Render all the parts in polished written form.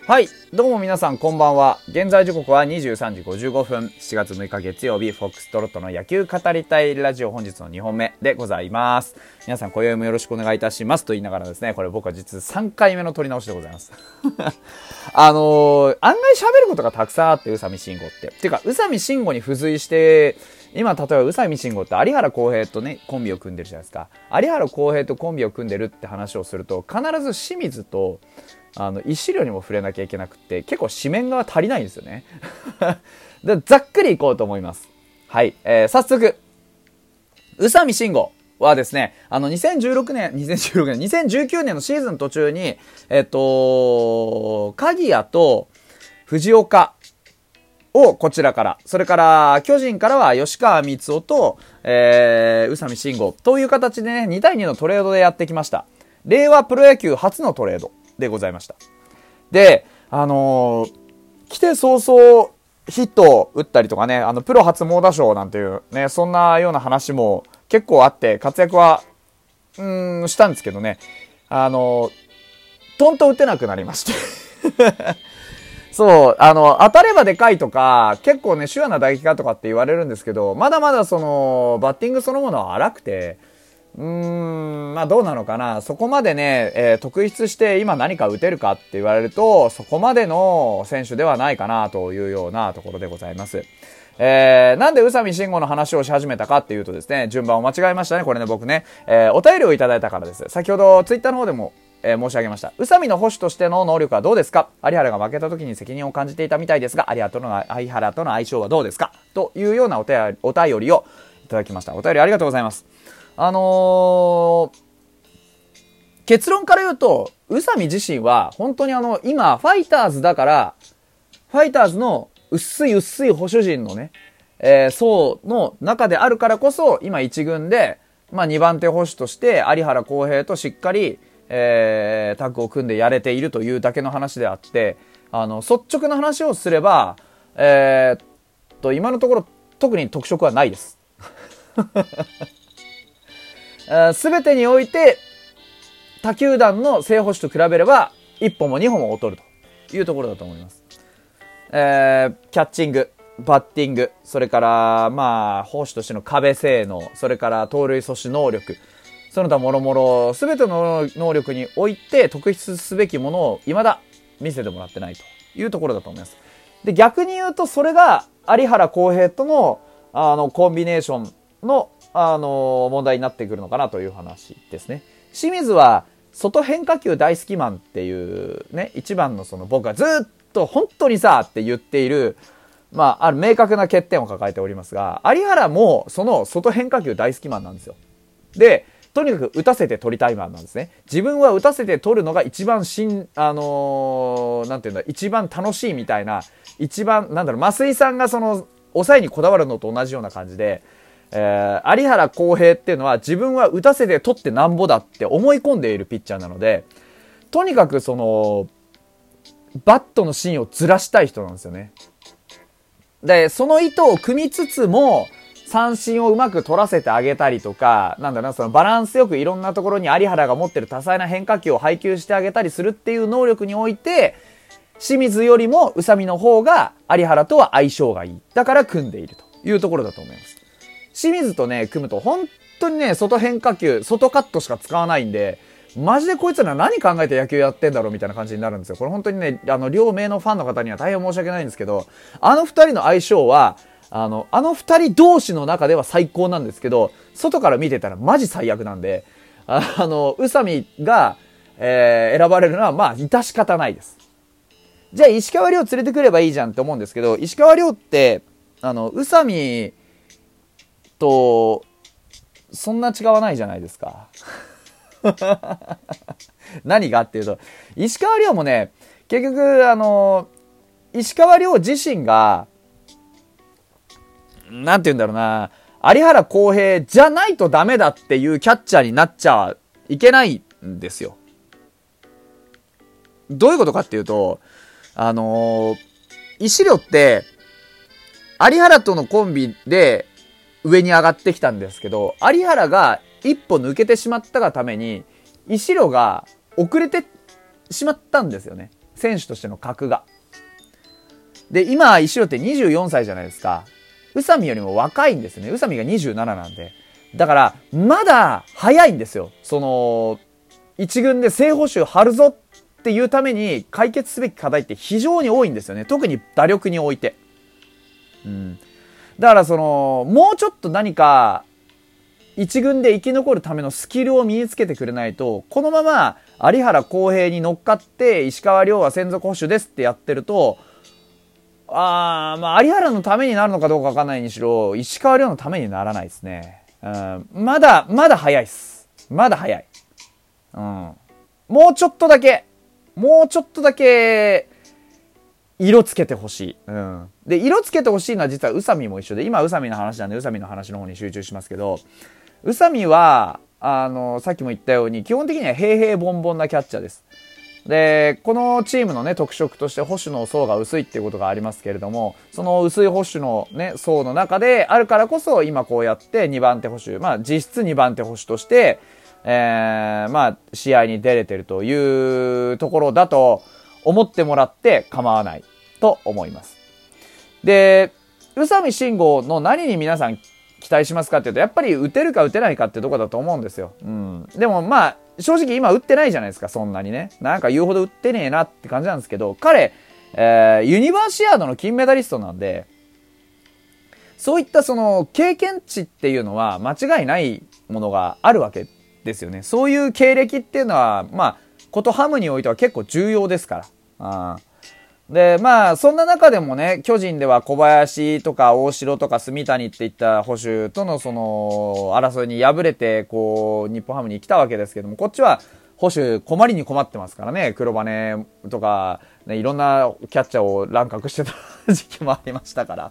はい、どうも皆さんこんばんは。現在時刻は23時55分、7月6日月曜日、フォックストロットの野球語りたいラジオ本日の2本目でございます。皆さん今宵もよろしくお願いいたしますと言いながらですね、これ僕は実3回目の撮り直しでございます。案外喋ることがたくさんあって、宇佐美慎吾って。っていうか、宇佐美慎吾に付随して、今例えば宇佐美慎吾って有原航平とね、コンビを組んでるじゃないですか。有原航平とコンビを組んでるって話をすると、必ず清水と、石量にも触れなきゃいけなくて、結構紙面が足りないんですよね。でざっくりいこうと思います。はい。早速、宇佐美慎吾はですね、2019年のシーズン途中に、鍵谷と藤岡をこちらから、それから巨人からは吉川光夫と、宇佐美慎吾という形でね、2対2のトレードでやってきました。令和プロ野球初のトレードでございました。で、来て早々ヒットを打ったりとかね、プロ初猛打賞なんていうね、そんなような話も結構あって活躍は、したんですけどね、トンと打てなくなりまして。そう、当たればでかいとか、結構ね、シュアな打撃かとかって言われるんですけど、まだまだバッティングそのものは荒くて、まあどうなのかな。そこまでね、特筆して今何か打てるかって言われると、そこまでの選手ではないかなというようなところでございます。なんで宇佐美慎吾の話をし始めたかっていうとですね、順番を間違えましたね、これね、僕ね。お便りをいただいたからです。先ほどツイッターの方でも、申し上げました。宇佐美の保守としての能力はどうですか？有原が負けた時に責任を感じていたみたいですが、有原との相性はどうですか？というようなお便りをいただきました。お便りありがとうございます。結論から言うと、宇佐美自身は本当に今ファイターズだから、ファイターズの薄い保守陣のね、層の中であるからこそ、今一軍で、2番手保守として有原航平としっかり、タッグを組んでやれているというだけの話であって、率直な話をすれば、今のところ特に特色はないです。すべてにおいて他球団の正捕手と比べれば1本も2本も劣るというところだと思います。キャッチング、バッティング、それから捕手としての壁性能、それから盗塁阻止能力、その他もろもろすべての能力において特筆すべきものを未だ見せてもらってないというところだと思います。で、逆に言うとそれが有原航平とのコンビネーションの問題になってくるのかなという話ですね。清水は外変化球大好きマンっていうね、一番の僕がずっと本当にさって言っている、ある明確な欠点を抱えておりますが、有原もその外変化球大好きマンなんですよ。で、とにかく打たせて取りたいマンなんですね。自分は打たせて取るのが一番なんていうんだ、一番楽しいみたいな、一番、増井さんが抑えにこだわるのと同じような感じで、有原航平っていうのは自分は打たせて取ってなんぼだって思い込んでいるピッチャーなので、とにかくバットの芯をずらしたい人なんですよね。で、その意図を組みつつも、三振をうまく取らせてあげたりとか、バランスよくいろんなところに有原が持ってる多彩な変化球を配球してあげたりするっていう能力において、清水よりも宇佐美の方が有原とは相性がいい。だから組んでいるというところだと思います。清水とね、組むと本当にね、外変化球、外カットしか使わないんで、マジでこいつら何考えて野球やってんだろうみたいな感じになるんですよ。これ本当にね、両名のファンの方には大変申し訳ないんですけど、二人の相性は、二人同士の中では最高なんですけど、外から見てたらマジ最悪なんで、宇佐美が、選ばれるのは致し方ないです。じゃあ石川遼連れてくればいいじゃんって思うんですけど、石川遼って、宇佐美と、そんな違わないじゃないですか。何がっていうと、石川遼もね、結局、石川遼自身が、なんて言うんだろうな、有原航平じゃないとダメだっていうキャッチャーになっちゃいけないんですよ。どういうことかっていうと、石遼って、有原とのコンビで上に上がってきたんですけど、有原が一歩抜けてしまったがために、石遼が遅れてしまったんですよね。 選手としての格が。で、今、石野って24歳じゃないですか。宇佐美よりも若いんですよね。宇佐美が27なんで。だから、まだ早いんですよ。一軍で正捕手張るぞっていうために解決すべき課題って非常に多いんですよね。特に打力において。だからもうちょっと何か、一軍で生き残るためのスキルを身につけてくれないと、このまま有原航平に乗っかって石川遼は専属捕手ですってやってると、有原のためになるのかどうかわかんないにしろ、石川遼のためにならないですね。まだ早いっす。まだ早い。もうちょっとだけ、色つけてほしい。で、色つけてほしいのは実は宇佐美も一緒で、今宇佐美の話なんで宇佐美の話の方に集中しますけど、宇佐美は、さっきも言ったように、基本的には平々凡々なキャッチャーです。で、このチームのね、特色として保守の層が薄いっていうことがありますけれども、その薄い保守のね、層の中であるからこそ、今こうやって2番手保守、実質2番手保守として、試合に出れてるというところだと思ってもらって構わないと思います。で、宇佐美慎吾の何に皆さん期待しますかっていうと、やっぱり打てるか打てないかってとこだと思うんですよ。でも正直今打ってないじゃないですか、そんなにね。なんか言うほど打ってねえなって感じなんですけど、彼、ユニバーシアードの金メダリストなんで、そういった経験値っていうのは間違いないものがあるわけですよね。そういう経歴っていうのは、ことハムにおいては結構重要ですから。で、そんな中でもね、巨人では小林とか大城とか住谷っていった捕手との争いに敗れて、日本ハムに来たわけですけども、こっちは捕手困りに困ってますからね。黒羽とか、ね、いろんなキャッチャーを乱獲してた時期もありましたから。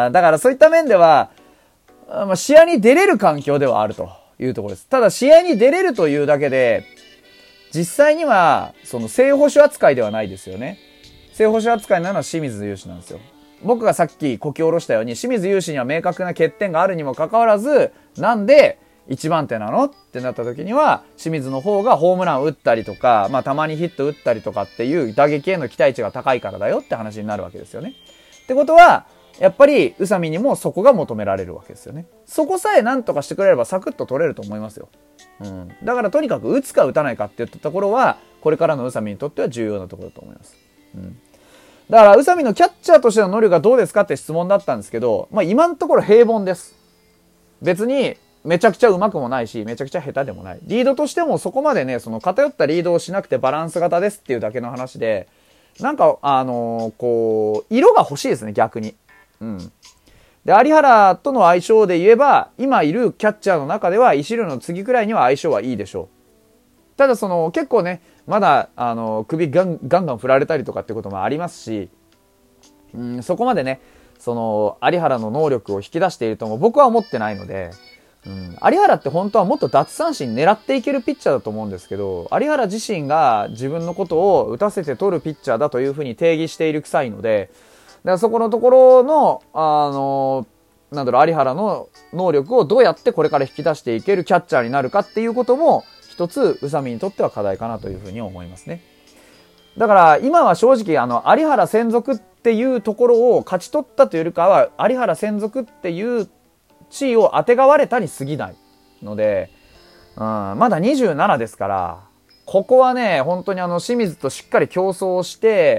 だからそういった面では、試合に出れる環境ではあるというところです。ただ試合に出れるというだけで、実際には、正捕手扱いではないですよね。正捕手扱いなのは清水雄志なんですよ。僕がさっきこき下ろしたように、清水雄志には明確な欠点があるにもかかわらず、なんで1番手なのってなった時には、清水の方がホームラン打ったりとか、たまにヒット打ったりとかっていう打撃への期待値が高いからだよって話になるわけですよね。ってことは、やっぱり宇佐美にもそこが求められるわけですよね。そこさえ何とかしてくれればサクッと取れると思いますよ。だからとにかく打つか打たないかっていったところは、これからの宇佐美にとっては重要なところだと思います。だから宇佐美のキャッチャーとしての能力がどうですかって質問だったんですけど、今のところ平凡です。別にめちゃくちゃ上手くもないし、めちゃくちゃ下手でもない。リードとしてもそこまでね、偏ったリードをしなくてバランス型ですっていうだけの話で、なんか色が欲しいですね、逆に。で、有原との相性で言えば、今いるキャッチャーの中では石野の次くらいには相性はいいでしょう。ただ結構ね、まだ首ガンガン振られたりとかってこともありますし、そこまでね、有原の能力を引き出しているとも僕は思ってないので、有原って本当はもっと奪三振狙っていけるピッチャーだと思うんですけど、有原自身が自分のことを打たせて取るピッチャーだというふうに定義している臭いので、だからそこのところの有原の能力をどうやってこれから引き出していけるキャッチャーになるかっていうことも一つ宇佐美にとっては課題かなというふうに思いますね。だから今は正直有原専属っていうところを勝ち取ったというよりかは、有原専属っていう地位をあてがわれたに過ぎないので、まだ27ですから、ここはね、本当に清水としっかり競争して、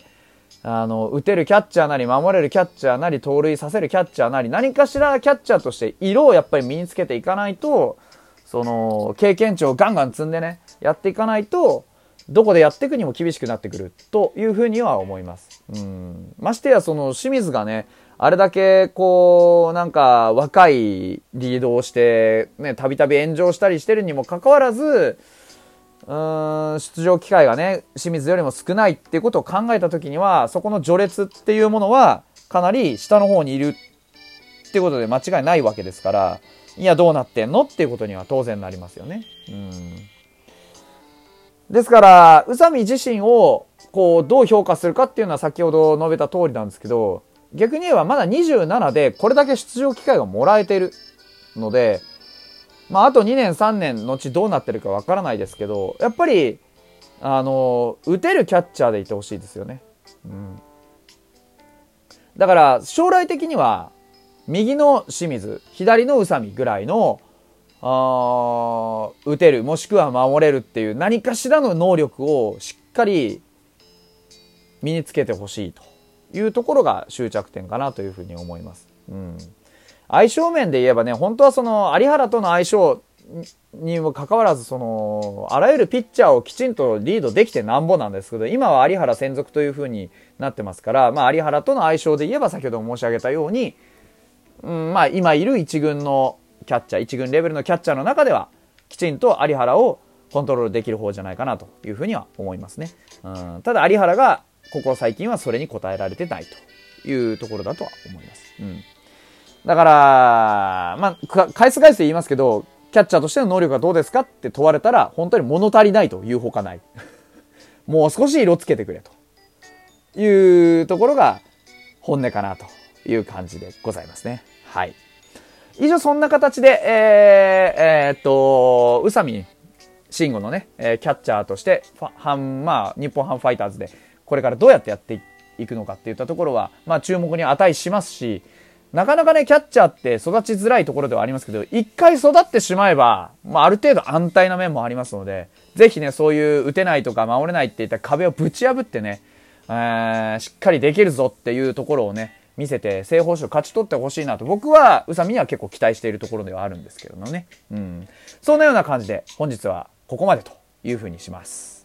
打てるキャッチャーなり、守れるキャッチャーなり、盗塁させるキャッチャーなり、何かしらキャッチャーとして色をやっぱり身につけていかないと、経験値をガンガン積んでね、やっていかないと、どこでやっていくにも厳しくなってくるというふうには思います。ましてや清水がね、あれだけなんか若いリードをしてね、たびたび炎上したりしてるにもかかわらず、出場機会がね、清水よりも少ないっていうことを考えたときには、そこの序列っていうものはかなり下の方にいるっていうことで間違いないわけですから、いやどうなってんのっていうことには当然なりますよね。ですから宇佐美自身をどう評価するかっていうのは先ほど述べた通りなんですけど、逆に言えばまだ27でこれだけ出場機会がもらえているので、あと2年3年のうちどうなってるかわからないですけど、やっぱり打てるキャッチャーでいてほしいですよね。だから将来的には右の清水、左の宇佐美ぐらいの打てるもしくは守れるっていう何かしらの能力をしっかり身につけてほしいというところが終着点かなというふうに思います。相性面で言えばね、本当はその有原との相性にもかかわらず、あらゆるピッチャーをきちんとリードできてなんぼなんですけど、今は有原専属という風になってますから、有原との相性で言えば先ほども申し上げたように、今いる一軍のキャッチャー、一軍レベルのキャッチャーの中ではきちんと有原をコントロールできる方じゃないかなという風には思いますね。ただ有原がここ最近はそれに応えられてないというところだとは思います。だから、返す言いますけど、キャッチャーとしての能力はどうですかって問われたら、本当に物足りないというほかない。もう少し色つけてくれというところが本音かなという感じでございますね。はい。以上そんな形で、宇佐美慎吾のね、キャッチャーとして、日本ハムファイターズでこれからどうやってやっていくのかっていったところは、注目に値しますし、なかなかね、キャッチャーって育ちづらいところではありますけど、一回育ってしまえば、ある程度安泰な面もありますので、ぜひね、そういう打てないとか守れないっていった壁をぶち破ってね、しっかりできるぞっていうところをね、見せて正捕手を勝ち取ってほしいなと、僕は宇佐美には結構期待しているところではあるんですけどもね。そんなような感じで本日はここまでという風にします。